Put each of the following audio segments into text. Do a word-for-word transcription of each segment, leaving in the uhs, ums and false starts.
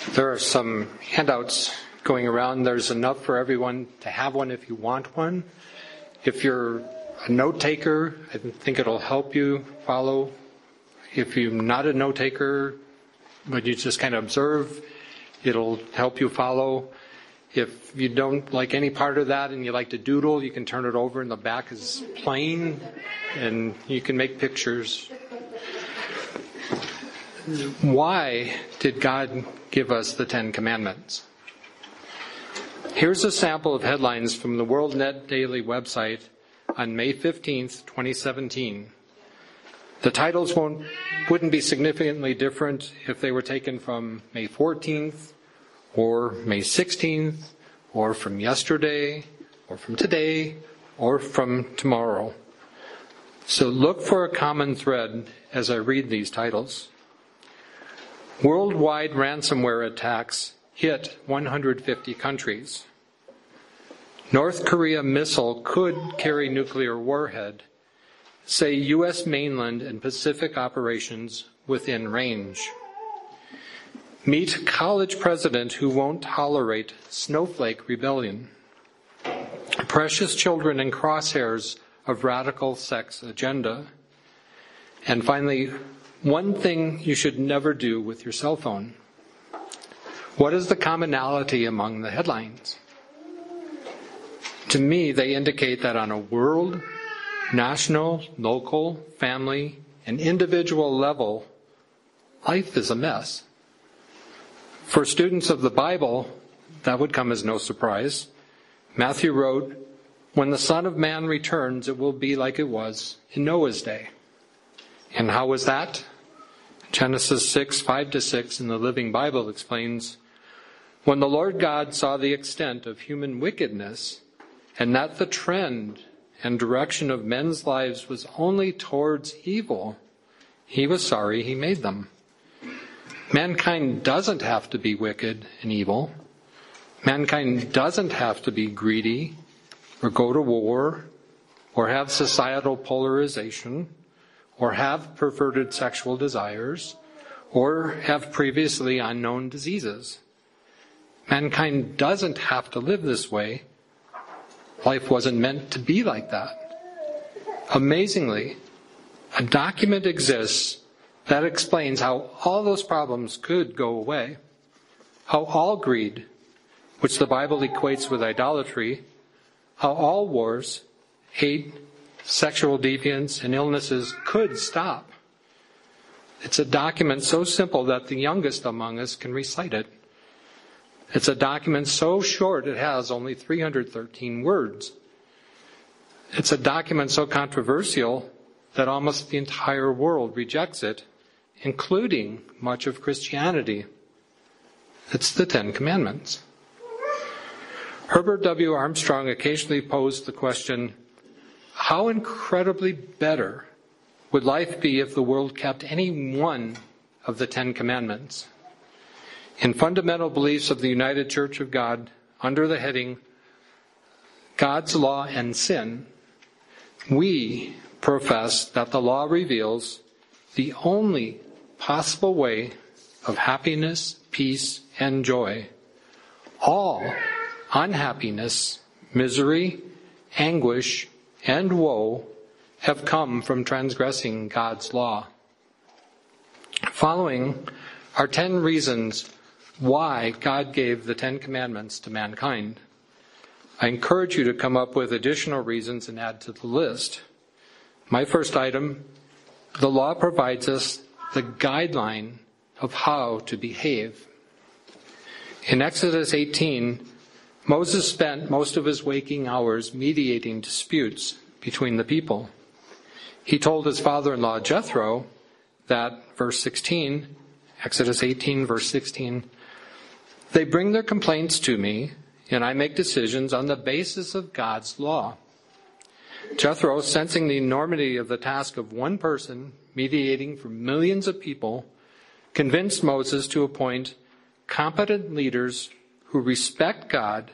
There are some handouts going around. There's enough for everyone to have one if you want one. If you're a note taker, I think it'll help you follow. If you're not a note taker, but you just kind of observe, it'll help you follow. If you don't like any part of that and you like to doodle, you can turn it over and the back is plain and you can make pictures. Why did God give us the Ten Commandments? Here's a sample of headlines from the WorldNet Daily website on May fifteenth, twenty seventeen. The titles won't, wouldn't be significantly different if they were taken from May fourteenth or May sixteenth or from yesterday or from today or from tomorrow. So look for a common thread as I read these titles. Worldwide ransomware attacks hit one hundred fifty countries. North Korea missile could carry nuclear warhead. Say U S mainland and Pacific operations within range. Meet college president who won't tolerate snowflake rebellion. Precious children in crosshairs of radical sex agenda. And finally, one thing you should never do with your cell phone. What is the commonality among the headlines? To me, they indicate that on a world, national, local, family, and individual level, life is a mess. For students of the Bible, that would come as no surprise. Matthew wrote, "When the Son of Man returns, it will be like it was in Noah's day." And how was that? Genesis six, five to six in the Living Bible explains, "When the Lord God saw the extent of human wickedness, and that the trend and direction of men's lives was only towards evil, he was sorry he made them." Mankind doesn't have to be wicked and evil. Mankind doesn't have to be greedy or go to war or have societal polarization or have perverted sexual desires or have previously unknown diseases. Mankind doesn't have to live this way. Life wasn't meant to be like that. Amazingly, a document exists that explains how all those problems could go away, how all greed, which the Bible equates with idolatry, how all wars, hate, sexual deviance, and illnesses could stop. It's a document so simple that the youngest among us can recite it. It's a document so short it has only three hundred thirteen words. It's a document so controversial that almost the entire world rejects it, including much of Christianity. It's the Ten Commandments. Herbert W. Armstrong occasionally posed the question, how incredibly better would life be if the world kept any one of the Ten Commandments? In Fundamental Beliefs of the United Church of God, under the heading, God's Law and Sin, we profess that the law reveals the only possible way of happiness, peace, and joy. All unhappiness, misery, anguish, and woe have come from transgressing God's law. Following are ten reasons why God gave the Ten Commandments to mankind. I encourage you to come up with additional reasons and add to the list. My first item, the law provides us the guideline of how to behave. In Exodus eighteen, Moses spent most of his waking hours mediating disputes between the people. He told his father-in-law Jethro that, verse sixteen, Exodus eighteen, verse sixteen, "They bring their complaints to me, and I make decisions on the basis of God's law." Jethro, sensing the enormity of the task of one person mediating for millions of people, convinced Moses to appoint competent leaders who respect God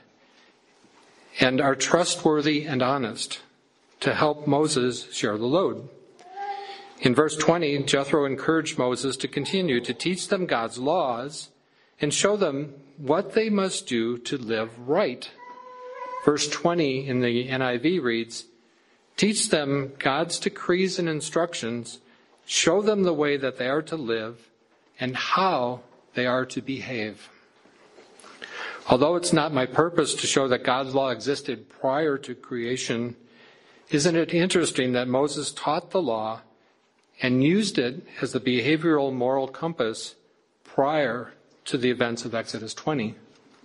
and are trustworthy and honest to help Moses share the load. In verse twenty, Jethro encouraged Moses to continue to teach them God's laws and show them what they must do to live right. Verse twenty in the N I V reads, teach them God's decrees and instructions, show them the way that they are to live and how they are to behave. Although it's not my purpose to show that God's law existed prior to creation, isn't it interesting that Moses taught the law and used it as the behavioral moral compass prior to the events of Exodus twenty?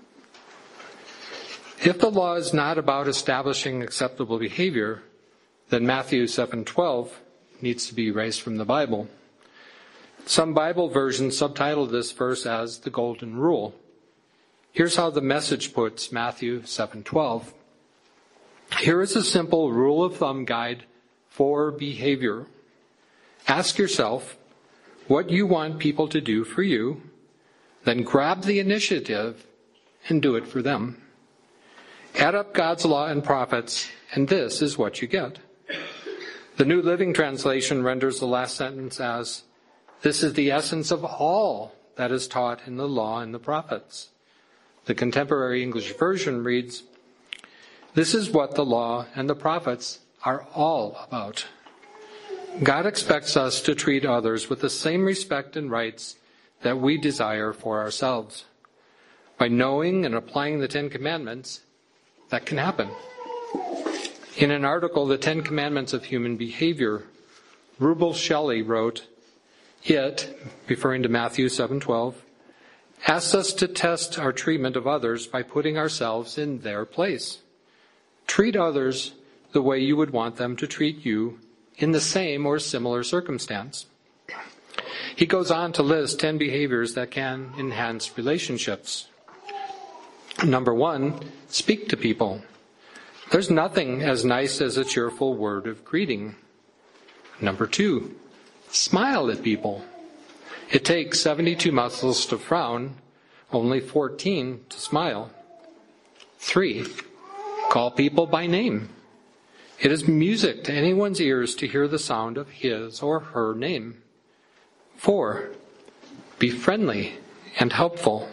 If the law is not about establishing acceptable behavior, then Matthew seven twelve needs to be erased from the Bible. Some Bible versions subtitle this verse as the Golden Rule. Here's how the Message puts Matthew seven twelve. Here is a simple rule of thumb guide for behavior. Ask yourself what you want people to do for you, then grab the initiative and do it for them. Add up God's law and prophets, and this is what you get. The New Living Translation renders the last sentence as, this is the essence of all that is taught in the law and the prophets. The Contemporary English Version reads, this is what the law and the prophets are all about. God expects us to treat others with the same respect and rights that we desire for ourselves. By knowing and applying the Ten Commandments, that can happen. In an article, The Ten Commandments of Human Behavior, Rubel Shelley wrote, it, referring to Matthew seven twelve, asks us to test our treatment of others by putting ourselves in their place. Treat others the way you would want them to treat you in the same or similar circumstance. He goes on to list ten behaviors that can enhance relationships. Number one, speak to people. There's nothing as nice as a cheerful word of greeting. Number two, smile at people. It takes seventy-two muscles to frown, only fourteen to smile. Three, call people by name. It is music to anyone's ears to hear the sound of his or her name. Four, be friendly and helpful.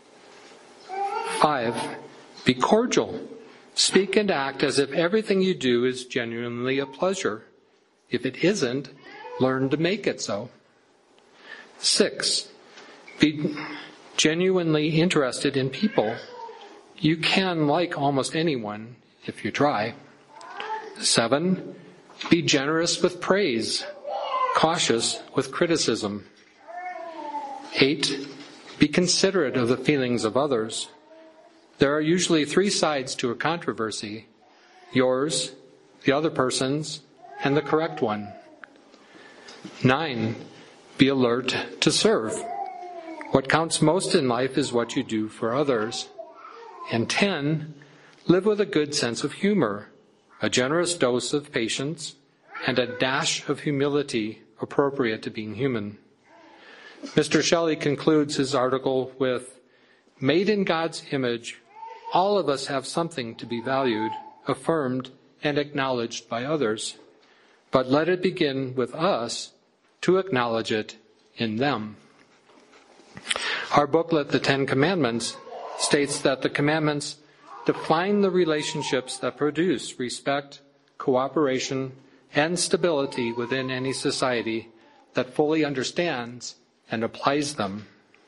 Five, be cordial. Speak and act as if everything you do is genuinely a pleasure. If it isn't, learn to make it so. Six, be genuinely interested in people. You can like almost anyone if you try. Seven, be generous with praise, cautious with criticism. Eight, be considerate of the feelings of others. There are usually three sides to a controversy: yours, the other person's, and the correct one. Nine, be alert to serve. What counts most in life is what you do for others. And ten, live with a good sense of humor, a generous dose of patience, and a dash of humility appropriate to being human. Mister Shelley concludes his article with, made in God's image, all of us have something to be valued, affirmed, and acknowledged by others. But let it begin with us to acknowledge it in them. Our booklet, The Ten Commandments, states that the commandments define the relationships that produce respect, cooperation, and stability within any society that fully understands and applies them.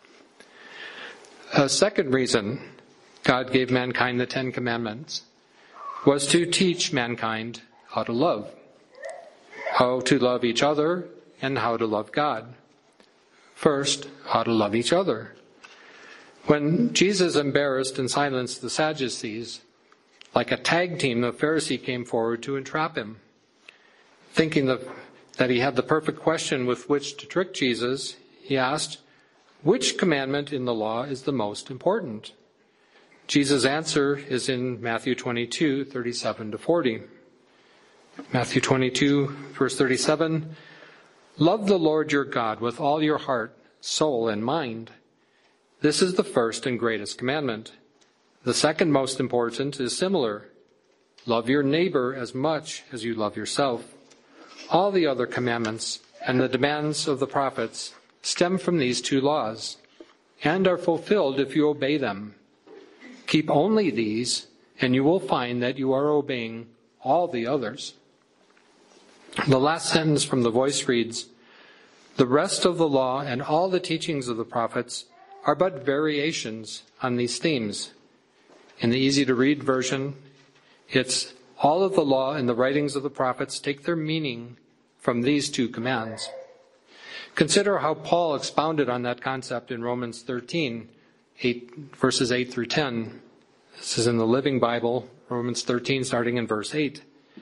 A second reason God gave mankind the Ten Commandments was to teach mankind how to love, how to love each other, and how to love God. First, how to love each other. When Jesus embarrassed and silenced the Sadducees, like a tag team, the Pharisee came forward to entrap him. Thinking that he had the perfect question with which to trick Jesus, he asked, which commandment in the law is the most important? Jesus' answer is in Matthew twenty-two, thirty-seven to forty. Matthew twenty-two, verse thirty-seven, love the Lord your God with all your heart, soul, and mind. This is the first and greatest commandment. The second most important is similar. Love your neighbor as much as you love yourself. All the other commandments and the demands of the prophets stem from these two laws. and are fulfilled if you obey them. Keep only these, and you will find that you are obeying all the others. The last sentence from the Voice reads, "The rest of the law and all the teachings of the prophets are but variations on these themes." In the easy-to-read version, it's all of the law and the writings of the prophets take their meaning from these two commands. Consider how Paul expounded on that concept in Romans thirteen, eight, verses eight through ten. This is in the Living Bible, Romans thirteen, starting in verse eight.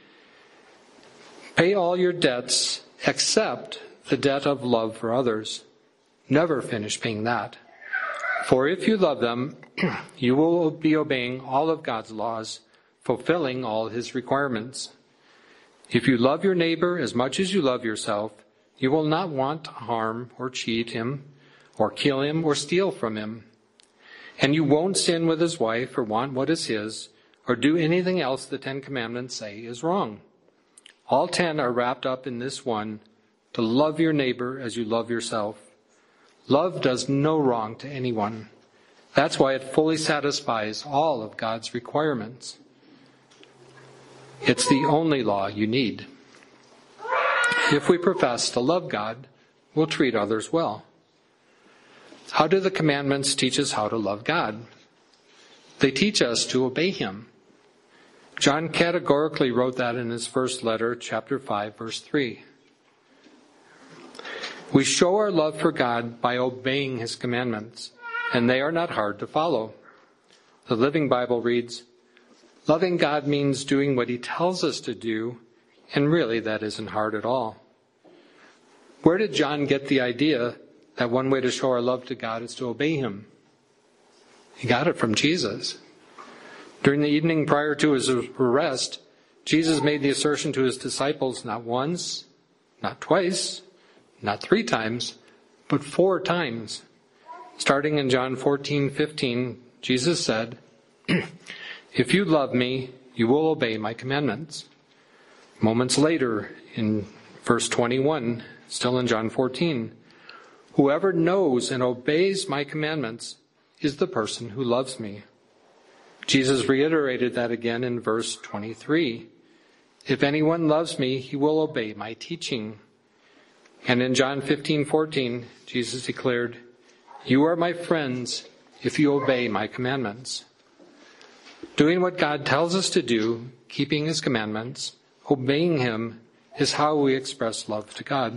"Pay all your debts except the debt of love for others. Never finish paying that. For if you love them, you will be obeying all of God's laws, fulfilling all his requirements. If you love your neighbor as much as you love yourself, you will not want to harm or cheat him, or kill him, or steal from him. And you won't sin with his wife, or want what is his, or do anything else the Ten Commandments say is wrong. All ten are wrapped up in this one, to love your neighbor as you love yourself. Love does no wrong to anyone. That's why it fully satisfies all of God's requirements. It's the only law you need. If we profess to love God, we'll treat others well. How do the commandments teach us how to love God? They teach us to obey him. John categorically wrote that in his first letter, chapter five, verse three. We show our love for God by obeying his commandments, and they are not hard to follow. The Living Bible reads, "Loving God means doing what he tells us to do, and really that isn't hard at all." Where did John get the idea that one way to show our love to God is to obey him? He got it from Jesus. During the evening prior to his arrest, Jesus made the assertion to his disciples not once, not twice, not three times, but four times. Starting in John fourteen fifteen, Jesus said, "If you love me, you will obey my commandments." Moments later, in verse twenty-one, still in John fourteen, "Whoever knows and obeys my commandments is the person who loves me." Jesus reiterated that again in verse twenty-three. "If anyone loves me, he will obey my teaching." And in John fifteen fourteen, Jesus declared, "You are my friends if you obey my commandments." Doing what God tells us to do, keeping his commandments, obeying him, is how we express love to God.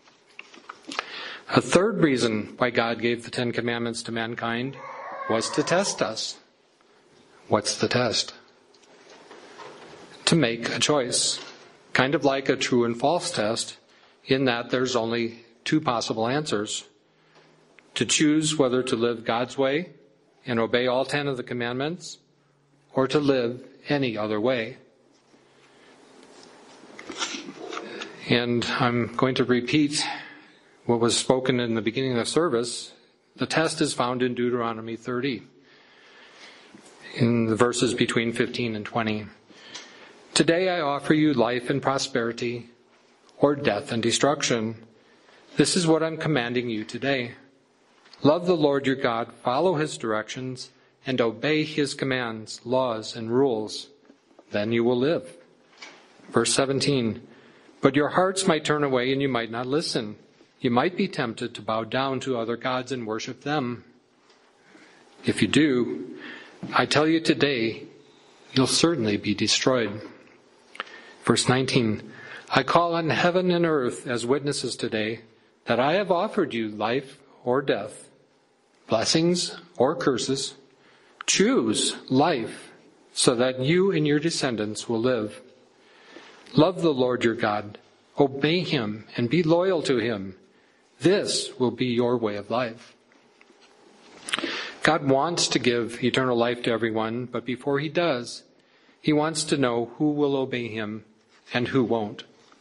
A third reason why God gave the Ten Commandments to mankind was to test us. What's the test? To make a choice. Kind of like a true and false test, in that there's only two possible answers. To choose whether to live God's way and obey all ten of the commandments, or to live any other way. And I'm going to repeat what was spoken in the beginning of the service. The test is found in Deuteronomy thirty, in the verses between fifteen and twenty. "Today I offer you life and prosperity, or death and destruction. This is what I'm commanding you today. Love the Lord your God, follow his directions, and obey his commands, laws, and rules. Then you will live." Verse seventeen, "But your hearts might turn away and you might not listen. You might be tempted to bow down to other gods and worship them. If you do, I tell you today, you'll certainly be destroyed." Verse nineteen, "I call on heaven and earth as witnesses today that I have offered you life or death, blessings or curses. Choose life so that you and your descendants will live. Love the Lord your God, obey him, and be loyal to him. This will be your way of life." God wants to give eternal life to everyone, but before he does, he wants to know who will obey him and who won't.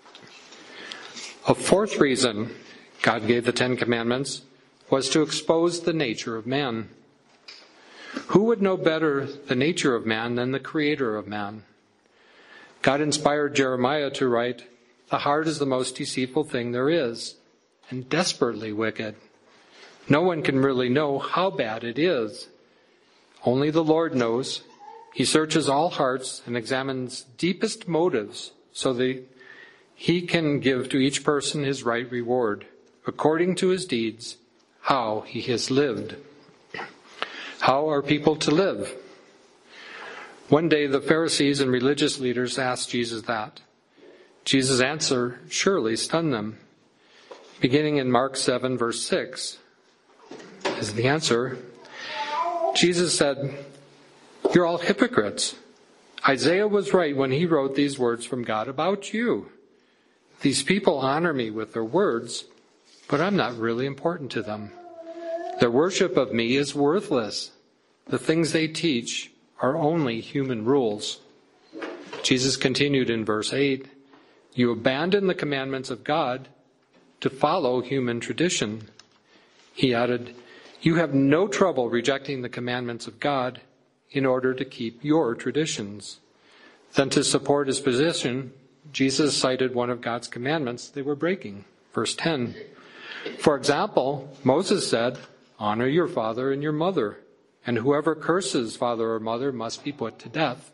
A fourth reason God gave the Ten Commandments was to expose the nature of man. Who would know better the nature of man than the Creator of man? God inspired Jeremiah to write, "The heart is the most deceitful thing there is, and desperately wicked. No one can really know how bad it is. Only the Lord knows. He searches all hearts and examines deepest motives so that he can give to each person his right reward, according to his deeds, how he has lived. How are people to live? One day the Pharisees and religious leaders asked Jesus that. Jesus' answer surely stunned them. Beginning in Mark seven, verse six, is the answer. Jesus said, "You're all hypocrites. Isaiah was right when he wrote these words from God about you. These people honor me with their words, but I'm not really important to them. Their worship of me is worthless. The things they teach are only human rules." Jesus continued in verse eight, "You abandon the commandments of God to follow human tradition." He added, "You have no trouble rejecting the commandments of God in order to keep your traditions." Then to support his position, Jesus cited one of God's commandments they were breaking. Verse ten. For example, Moses said, "Honor your father and your mother, and whoever curses father or mother must be put to death."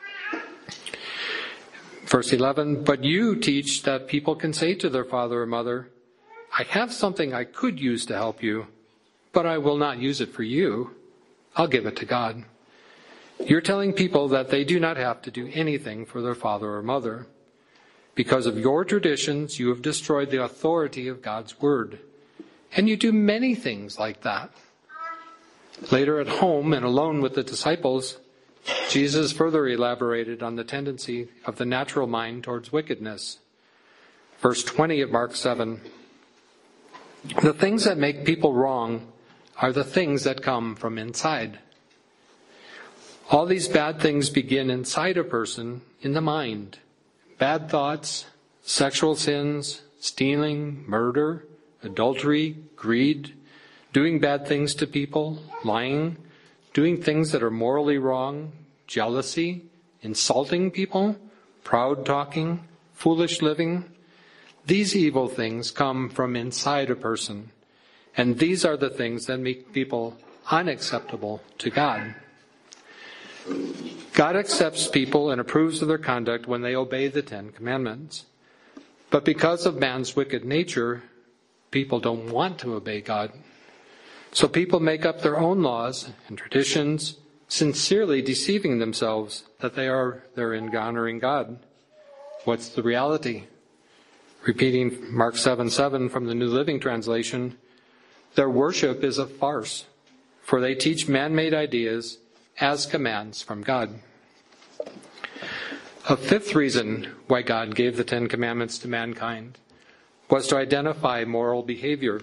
Verse eleven, "But you teach that people can say to their father or mother, 'I have something I could use to help you, but I will not use it for you. I'll give it to God.' You're telling people that they do not have to do anything for their father or mother. Because of your traditions, you have destroyed the authority of God's word. And you do many things like that." Later at home and alone with the disciples, Jesus further elaborated on the tendency of the natural mind towards wickedness. Verse twenty of Mark seven, "The things that make people wrong are the things that come from inside." All these bad things begin inside a person, in the mind. Bad thoughts, sexual sins, stealing, murder, adultery, greed, doing bad things to people, lying, doing things that are morally wrong, jealousy, insulting people, proud talking, foolish living. These evil things come from inside a person, and these are the things that make people unacceptable to God. God accepts people and approves of their conduct when they obey the Ten Commandments. But because of man's wicked nature, people don't want to obey God. So people make up their own laws and traditions, sincerely deceiving themselves that they are therein honoring God. What's the reality? Repeating Mark seven seven from the New Living Translation, their worship is a farce, for they teach man-made ideas as commands from God. A fifth reason why God gave the Ten Commandments to mankind was to identify moral behavior.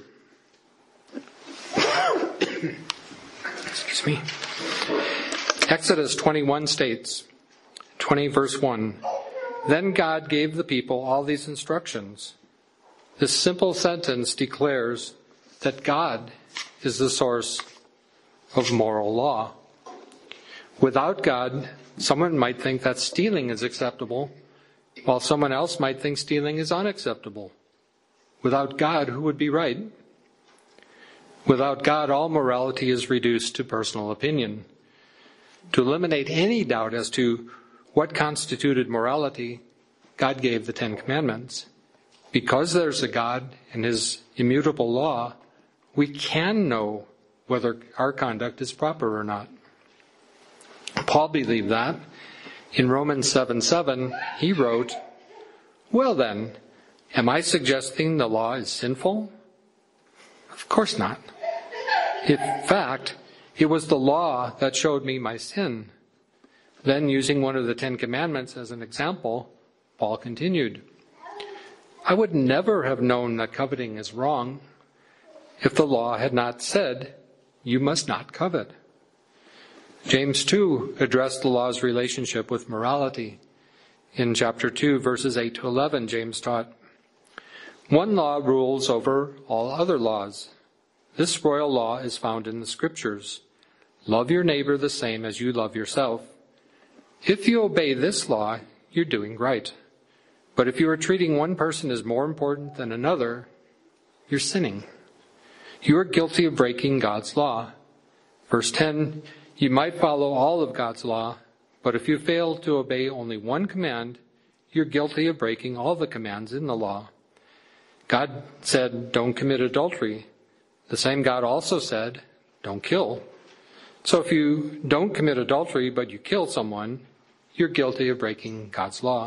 Excuse me. Exodus twenty-one states, twenty verse one, "Then God gave the people all these instructions." This simple sentence declares that God is the source of moral law. Without God, someone might think that stealing is acceptable, while someone else might think stealing is unacceptable. Without God, who would be right? Without God, all morality is reduced to personal opinion. To eliminate any doubt as to what constituted morality, God gave the Ten Commandments. Because there's a God and his immutable law, we can know whether our conduct is proper or not. Paul believed that. In Romans seven seven, he wrote, "Well then, am I suggesting the law is sinful? Of course not. In fact, it was the law that showed me my sin." Then, using one of the Ten Commandments as an example, Paul continued, "I would never have known that coveting is wrong if the law had not said, 'You must not covet.'" James two addressed the law's relationship with morality. In chapter two, verses eight to eleven, James taught, "One law rules over all other laws. This royal law is found in the Scriptures. Love your neighbor the same as you love yourself. If you obey this law, you're doing right. But if you are treating one person as more important than another, you're sinning. You are guilty of breaking God's law. Verse ten, you might follow all of God's law, but if you fail to obey only one command, you're guilty of breaking all the commands in the law. God said, don't commit adultery. The same God also said, don't kill. So if you don't commit adultery, but you kill someone, you're guilty of breaking God's law.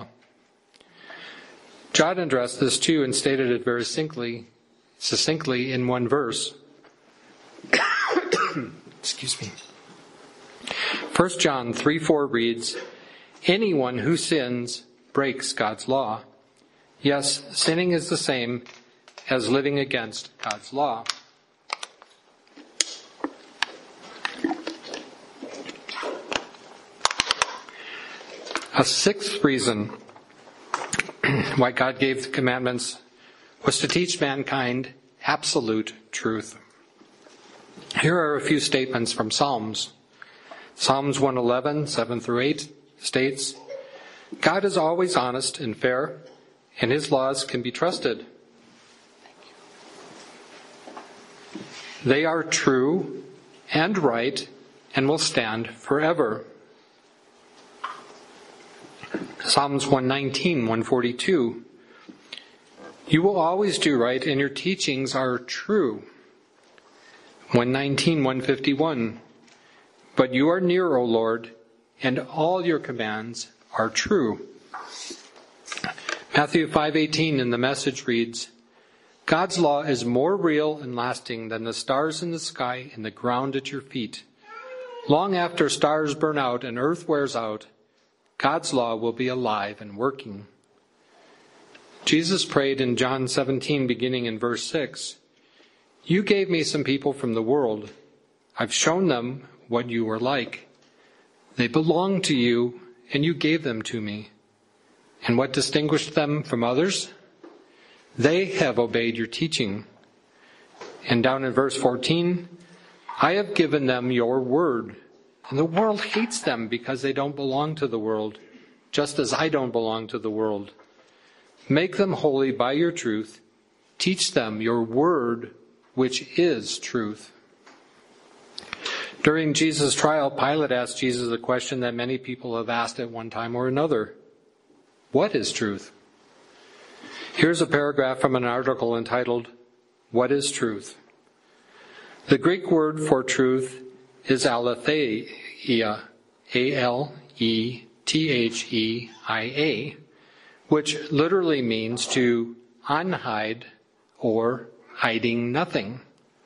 John addressed this too and stated it very succinctly, succinctly in one verse. Excuse me. First John three four reads, anyone who sins breaks God's law. Yes, sinning is the same as living against God's law. A sixth reason why God gave the commandments was to teach mankind absolute truth. Here are a few statements from Psalms. Psalms one eleven, seven through eight states, God is always honest and fair, and his laws can be trusted. They are true and right and will stand forever. Psalms one nineteen, one forty-two. You will always do right, and your teachings are true. one nineteen, one fifty-one. But you are near, O Lord, and all your commands are true. Matthew five eighteen in the Message reads, God's law is more real and lasting than the stars in the sky and the ground at your feet. Long after stars burn out and earth wears out, God's law will be alive and working. Jesus prayed in John seventeen, beginning in verse six, You gave me some people from the world. I've shown them what you are like. They belong to you, and you gave them to me. And what distinguished them from others? They have obeyed your teaching. And down in verse fourteen, I have given them your word. And the world hates them because they don't belong to the world, just as I don't belong to the world. Make them holy by your truth. Teach them your word, which is truth. During Jesus' trial, Pilate asked Jesus a question that many people have asked at one time or another. What is truth? Here's a paragraph from an article entitled, What is Truth? The Greek word for truth is aletheia, A L E T H E I A, which literally means to unhide or hiding nothing.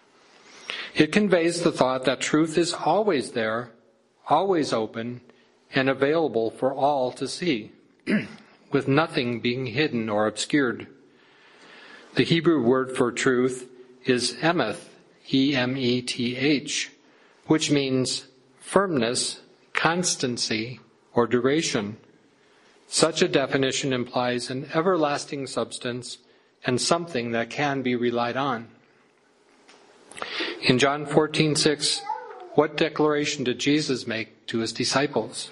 It conveys the thought that truth is always there, always open, and available for all to see, with nothing being hidden or obscured. The Hebrew word for truth is emeth, E M E T H, which means firmness, constancy, or duration. Such a definition implies an everlasting substance and something that can be relied on. In John fourteen six, what declaration did Jesus make to his disciples?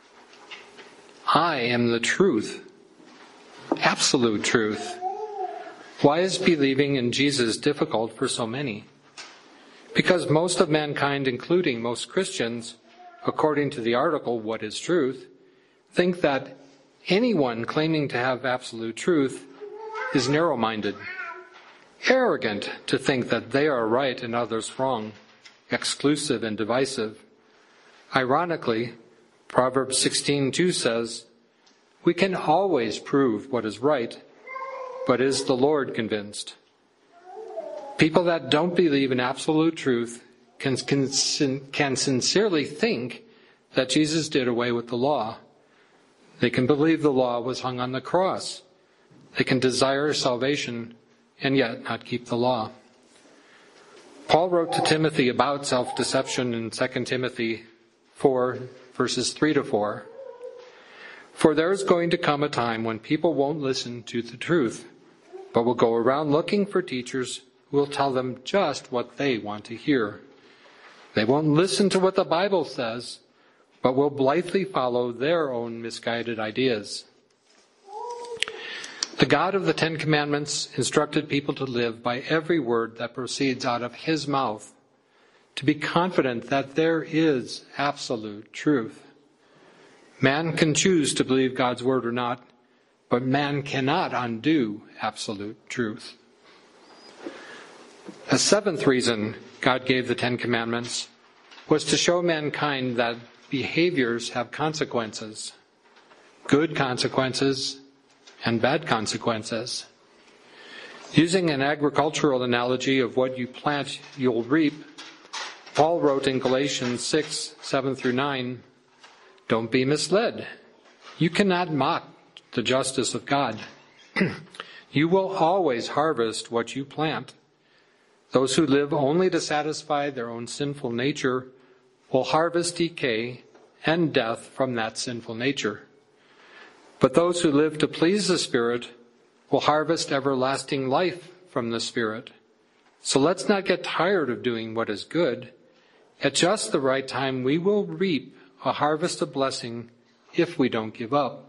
I am the truth, absolute truth. Why is believing in Jesus difficult for so many? Because most of mankind, including most Christians, according to the article, What is Truth, think that anyone claiming to have absolute truth is narrow-minded, arrogant to think that they are right and others wrong, exclusive and divisive. Ironically, Proverbs sixteen two says, We can always prove what is right, but is the Lord convinced? People that don't believe in absolute truth can, can, can sincerely think that Jesus did away with the law. They can believe the law was hung on the cross. They can desire salvation and yet not keep the law. Paul wrote to Timothy about self-deception in Second Timothy four, verses three to four. For there is going to come a time when people won't listen to the truth, but will go around looking for teachers who will tell them just what they want to hear. They won't listen to what the Bible says, but will blithely follow their own misguided ideas. The God of the Ten Commandments instructed people to live by every word that proceeds out of his mouth, to be confident that there is absolute truth. Man can choose to believe God's word or not, but man cannot undo absolute truth. A seventh reason God gave the Ten Commandments was to show mankind that behaviors have consequences, good consequences and bad consequences. Using an agricultural analogy of what you plant, you'll reap, Paul wrote in Galatians six, seven through nine, "Don't be misled. You cannot mock the justice of God. You will always harvest what you plant. Those who live only to satisfy their own sinful nature will harvest decay and death from that sinful nature. But those who live to please the Spirit will harvest everlasting life from the Spirit. So let's not get tired of doing what is good. At just the right time, we will reap a harvest of blessing if we don't give up."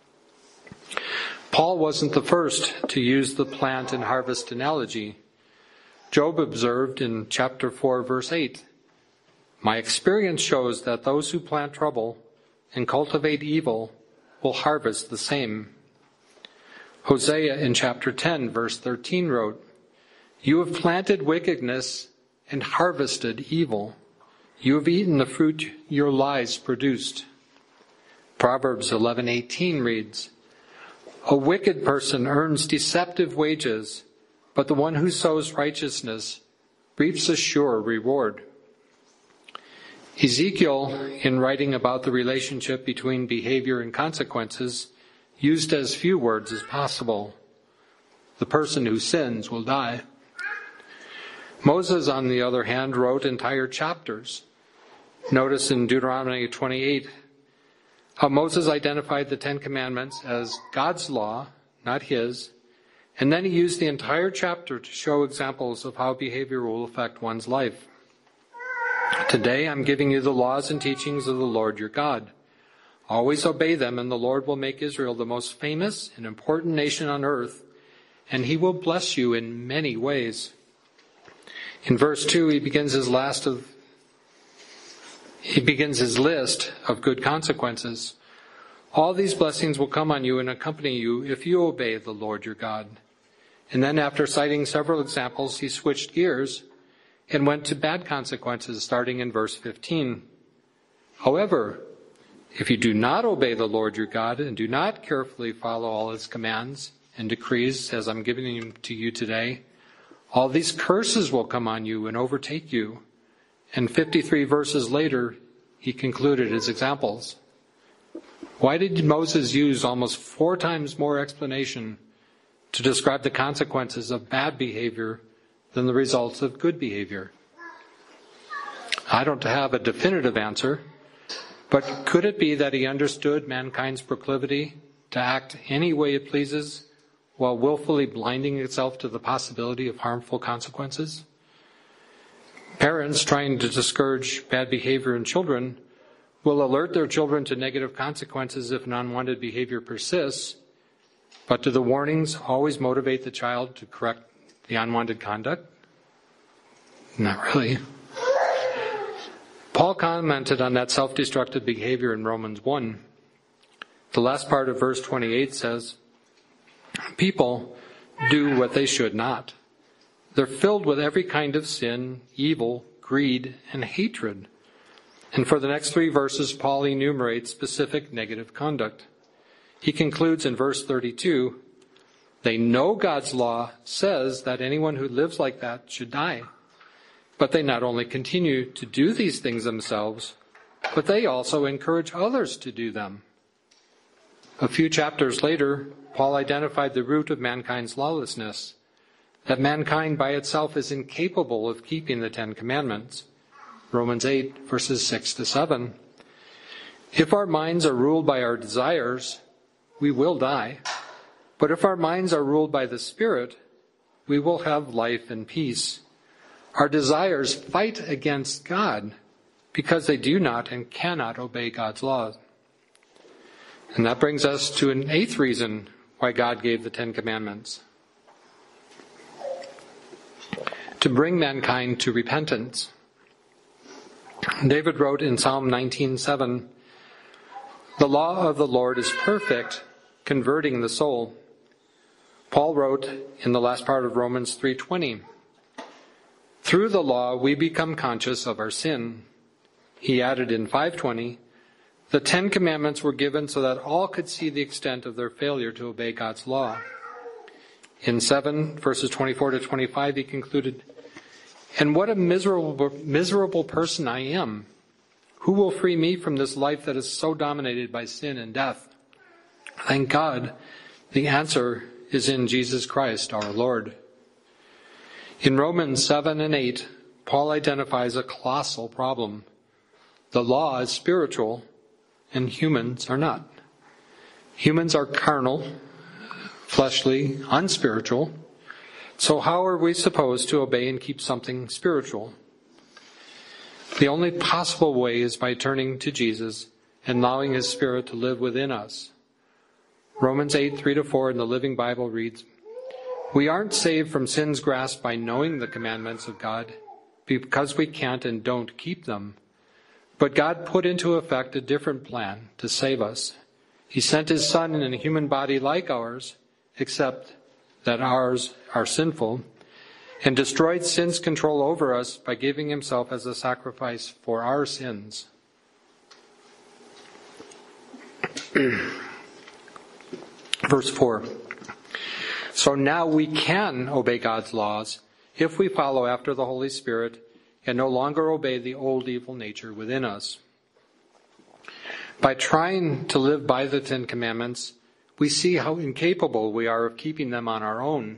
Paul wasn't the first to use the plant and harvest analogy. Job observed in chapter four, verse eight, "My experience shows that those who plant trouble and cultivate evil will harvest the same." Hosea in chapter ten, verse thirteen wrote, "You have planted wickedness and harvested evil. You have eaten the fruit your lies produced." Proverbs eleven eighteen reads, "A wicked person earns deceptive wages, but the one who sows righteousness reaps a sure reward." Ezekiel, in writing about the relationship between behavior and consequences, used as few words as possible. The person who sins will die. Moses, on the other hand, wrote entire chapters. Notice in Deuteronomy twenty-eight how Moses identified the Ten Commandments as God's law, not his, and then he used the entire chapter to show examples of how behavior will affect one's life. "Today I'm giving you the laws and teachings of the Lord your God. Always obey them, and the Lord will make Israel the most famous and important nation on earth, and he will bless you in many ways." In verse two, he begins his last of he begins his list of good consequences. "All these blessings will come on you and accompany you if you obey the Lord your God." And then, after citing several examples, he switched gears and went to bad consequences, starting in verse fifteen. "However, if you do not obey the Lord your God and do not carefully follow all his commands and decrees as I'm giving them to you today, all these curses will come on you and overtake you." And fifty-three verses later, he concluded his examples. Why did Moses use almost four times more explanation to describe the consequences of bad behavior than the results of good behavior? I don't have a definitive answer, but could it be that he understood mankind's proclivity to act any way it pleases while willfully blinding itself to the possibility of harmful consequences? Parents trying to discourage bad behavior in children will alert their children to negative consequences if an unwanted behavior persists, but do the warnings always motivate the child to correct the unwanted conduct? Not really. Paul commented on that self-destructive behavior in Romans one. The last part of verse twenty-eight says, "People do what they should not. They're filled with every kind of sin, evil, greed, and hatred." And for the next three verses, Paul enumerates specific negative conduct. He concludes in verse thirty-two, "They know God's law says that anyone who lives like that should die. But they not only continue to do these things themselves, but they also encourage others to do them." A few chapters later, Paul identified the root of mankind's lawlessness, that mankind by itself is incapable of keeping the Ten Commandments. Romans eight, verses six to seven. If our minds are ruled by our desires, we will die. But if our minds are ruled by the Spirit, we will have life and peace. Our desires fight against God because they do not and cannot obey God's laws. And that brings us to an eighth reason why God gave the Ten Commandments. To bring mankind to repentance. David wrote in Psalm nineteen seven, "The law of the Lord is perfect, converting the soul." Paul wrote in the last part of Romans three twenty, "Through the law we become conscious of our sin." He added in five twenty, "The Ten Commandments were given so that all could see the extent of their failure to obey God's law." In seven, verses twenty-four to twenty-five, he concluded, "And what a miserable, miserable person I am. Who will free me from this life that is so dominated by sin and death? Thank God, the answer is in Jesus Christ our Lord." In Romans seven and eight, Paul identifies a colossal problem. The law is spiritual, and humans are not. Humans are carnal, fleshly, unspiritual. So how are we supposed to obey and keep something spiritual? The only possible way is by turning to Jesus and allowing His Spirit to live within us. Romans eight, three to four in the Living Bible reads, "We aren't saved from sin's grasp by knowing the commandments of God, because we can't and don't keep them. But God put into effect a different plan to save us. He sent His Son in a human body like ours, except that ours are sinful, and destroyed sin's control over us by giving Himself as a sacrifice for our sins." Verse four. "So now we can obey God's laws if we follow after the Holy Spirit and no longer obey the old evil nature within us." By trying to live by the Ten Commandments, we see how incapable we are of keeping them on our own.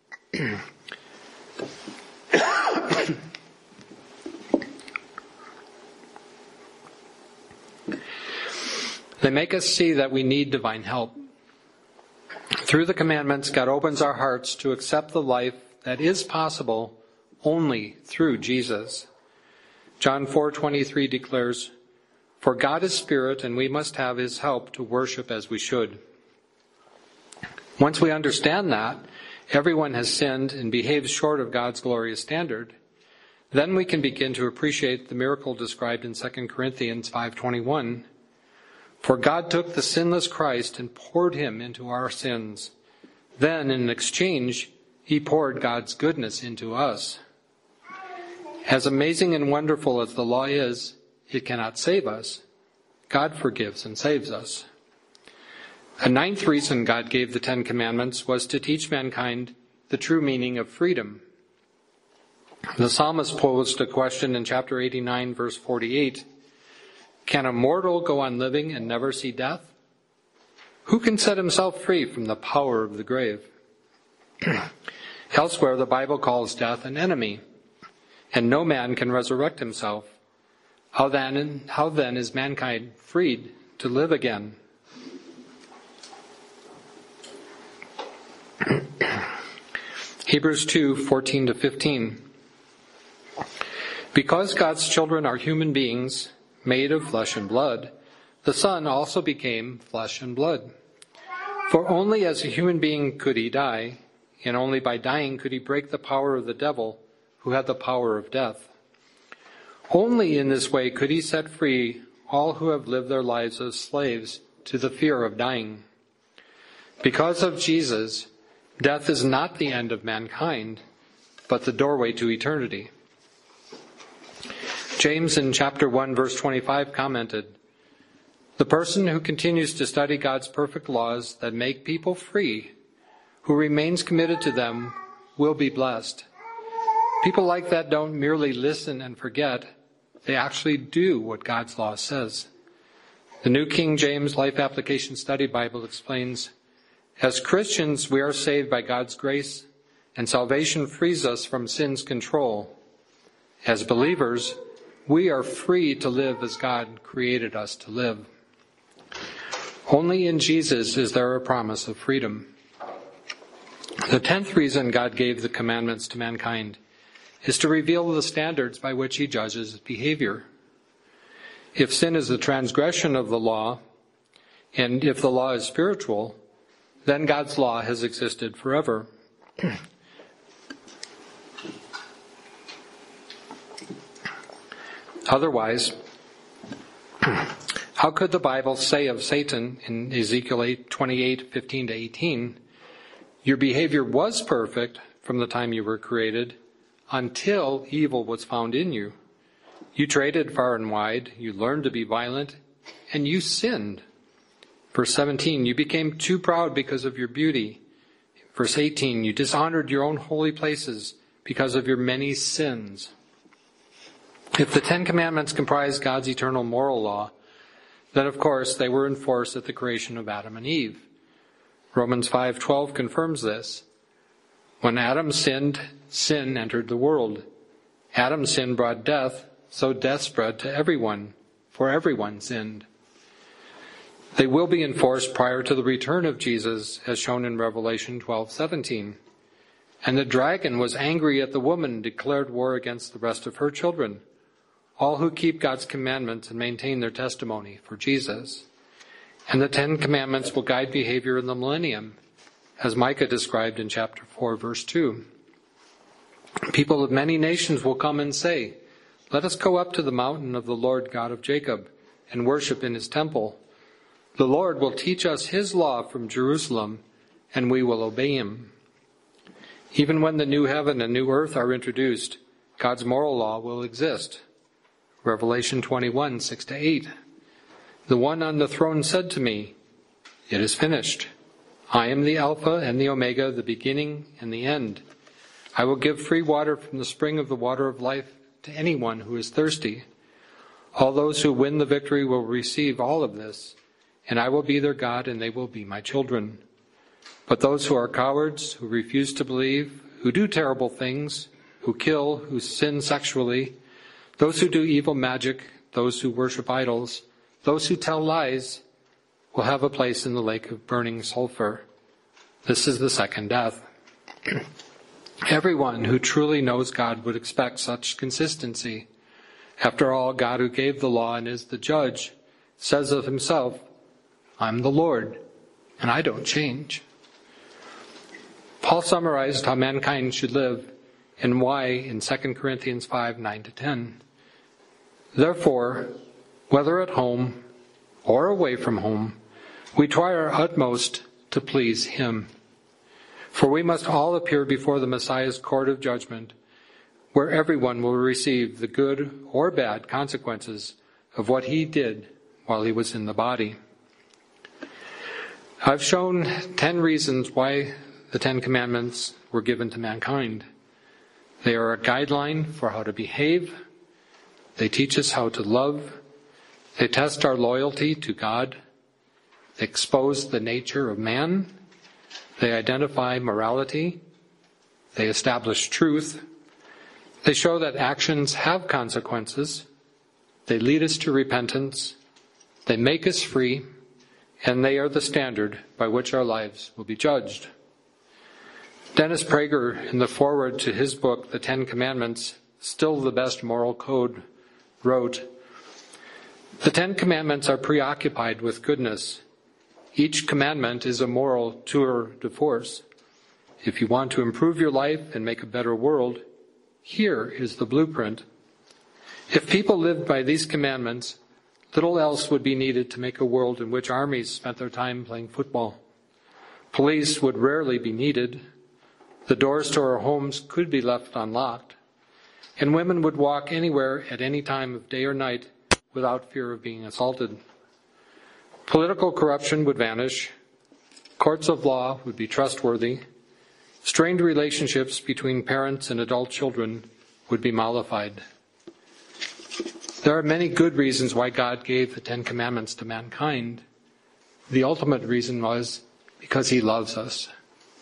They make us see that we need divine help. Through the commandments, God opens our hearts to accept the life that is possible only through Jesus. John four twenty-three declares, "For God is spirit, and we must have His help to worship as we should." Once we understand that everyone has sinned and behaves short of God's glorious standard, then we can begin to appreciate the miracle described in Second Corinthians five twenty-one. "For God took the sinless Christ and poured Him into our sins. Then, in exchange, He poured God's goodness into us." As amazing and wonderful as the law is, it cannot save us. God forgives and saves us. A ninth reason God gave the Ten Commandments was to teach mankind the true meaning of freedom. The psalmist posed a question in chapter eighty-nine, verse forty-eight. "Can a mortal go on living and never see death? Who can set himself free from the power of the grave?" Elsewhere, the Bible calls death an enemy, and no man can resurrect himself. How then, how then is mankind freed to live again? Hebrews two fourteen to fifteen. "Because God's children are human beings, made of flesh and blood, the Son also became flesh and blood. For only as a human being could He die, and only by dying could He break the power of the devil, who had the power of death. Only in this way could He set free all who have lived their lives as slaves to the fear of dying. Because of Jesus, death is not the end of mankind, but the doorway to eternity." James in chapter one, verse twenty-five commented, "The person who continues to study God's perfect laws that make people free, who remains committed to them, will be blessed." People like that don't merely listen and forget. They actually do what God's law says. The New King James Life Application Study Bible explains, "As Christians, we are saved by God's grace, and salvation frees us from sin's control. As believers, we are free to live as God created us to live." Only in Jesus is there a promise of freedom. The tenth reason God gave the commandments to mankind is to reveal the standards by which He judges behavior. If sin is the transgression of the law, and if the law is spiritual, then God's law has existed forever. Otherwise, how could the Bible say of Satan in Ezekiel twenty-eight, fifteen to eighteen, your behavior was perfect from the time you were created until evil was found in you? You traded far and wide, you learned to be violent, and you sinned. Verse seventeen, you became too proud because of your beauty. Verse eighteen, you dishonored your own holy places because of your many sins. If the Ten Commandments comprise God's eternal moral law, then of course they were in force at the creation of Adam and Eve. Romans five twelve confirms this. When Adam sinned, sin entered the world. Adam's sin brought death, so death spread to everyone, for everyone sinned. They will be enforced prior to the return of Jesus, as shown in Revelation twelve seventeen. And the dragon was angry at the woman and declared war against the rest of her children, all who keep God's commandments and maintain their testimony for Jesus. And the Ten Commandments will guide behavior in the millennium, as Micah described in chapter four, verse two. People of many nations will come and say, let us go up to the mountain of the Lord God of Jacob and worship in his temple. The Lord will teach us his law from Jerusalem, and we will obey him. Even when the new heaven and new earth are introduced, God's moral law will exist. Revelation twenty-one, six to eight. The one on the throne said to me, it is finished. I am the Alpha and the Omega, the beginning and the end. I will give free water from the spring of the water of life to anyone who is thirsty. All those who win the victory will receive all of this, and I will be their God and they will be my children. But those who are cowards, who refuse to believe, who do terrible things, who kill, who sin sexually, those who do evil magic, those who worship idols, those who tell lies, will have a place in the lake of burning sulfur. This is the second death. Everyone who truly knows God would expect such consistency. After all, God, who gave the law and is the judge, says of himself, I'm the Lord, and I don't change. Paul summarized how mankind should live and why in Second Corinthians five, nine to ten. Therefore, whether at home or away from home, we try our utmost to please him. For we must all appear before the Messiah's court of judgment, where everyone will receive the good or bad consequences of what he did while he was in the body. I've shown ten reasons why the Ten Commandments were given to mankind. They are a guideline for how to behave. They teach us how to love. They test our loyalty to God. They expose the nature of man. They identify morality. They establish truth. They show that actions have consequences. They lead us to repentance. They make us free. And they are the standard by which our lives will be judged. Dennis Prager, in the foreword to his book, The Ten Commandments, Still the Best Moral Code, wrote, the Ten Commandments are preoccupied with goodness. Each commandment is a moral tour de force. If you want to improve your life and make a better world, here is the blueprint. If people lived by these commandments, little else would be needed to make a world in which armies spent their time playing football. Police would rarely be needed. The doors to our homes could be left unlocked. And women would walk anywhere at any time of day or night without fear of being assaulted. Political corruption would vanish. Courts of law would be trustworthy. Strained relationships between parents and adult children would be mollified. There are many good reasons why God gave the Ten Commandments to mankind. The ultimate reason was because he loves us.